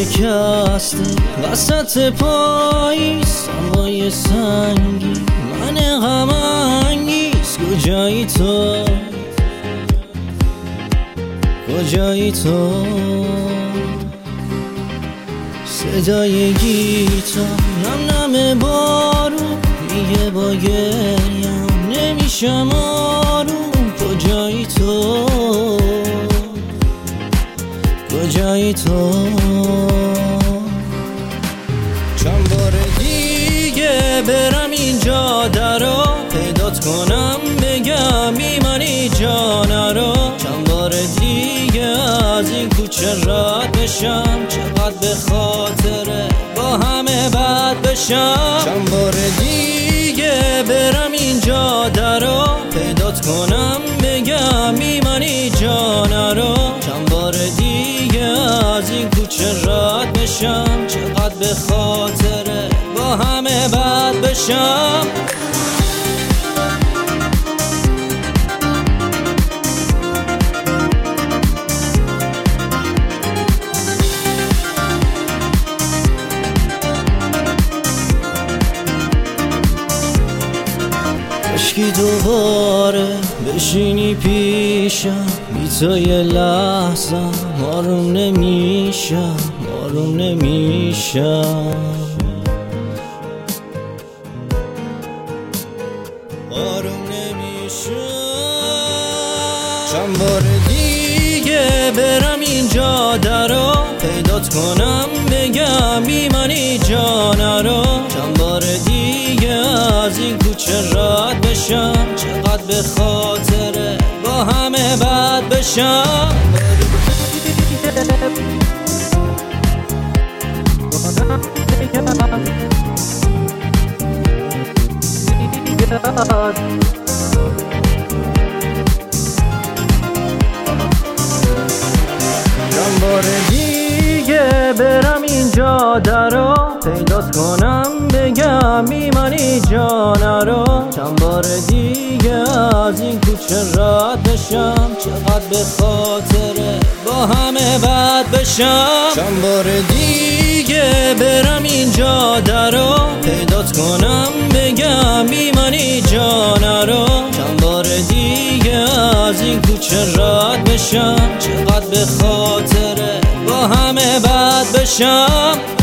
شکسته وسط پاییز، هوای سنگی من غم انگیز. کجایی تو، کجایی تو؟ صدای گیتار نم نم بارون میگه با گریم نمیشم آروم. کجایی تو، کجایی تو؟ چند بار دیگه برم این جاده رو پیدات کنم بگم میمانی جانه رو. چند بار دیگه از این کوچه رد بشم، چقدر به خاطره با همه بد بشم. چند بار دیگه برم این جاده رو پیدات کنم بگم میمانی جانه رو. چند بار دیگه از این کوچه رد بشم، چقدر به خاطره با همه بد بشم. عشقی دوباره بشینی پیشم، بی تو یه لحظه آروم نمیشم، آروم نمیشم، آروم نمیشم. چند بار دیگه برم این جاده رو پیدات کنم بگم میمانی جانه رو. چند بار دیگه از این کوچه رد بشم، چقدر به خاطره با همه بد بشم. چند بار دیگه برم این جاده رو پیدات کنم بگم میمانی جانه رو. چند بار دیگه از این کوچه رد بشم، چقدر به خاطره با همه بد بشم. چند بار دیگه برم این جاده رو پیدات کنم بگم میمانی جانه رو. چند بار دیگه از این کوچه رد بشم، چقدر به خاطره با همه بد بشم.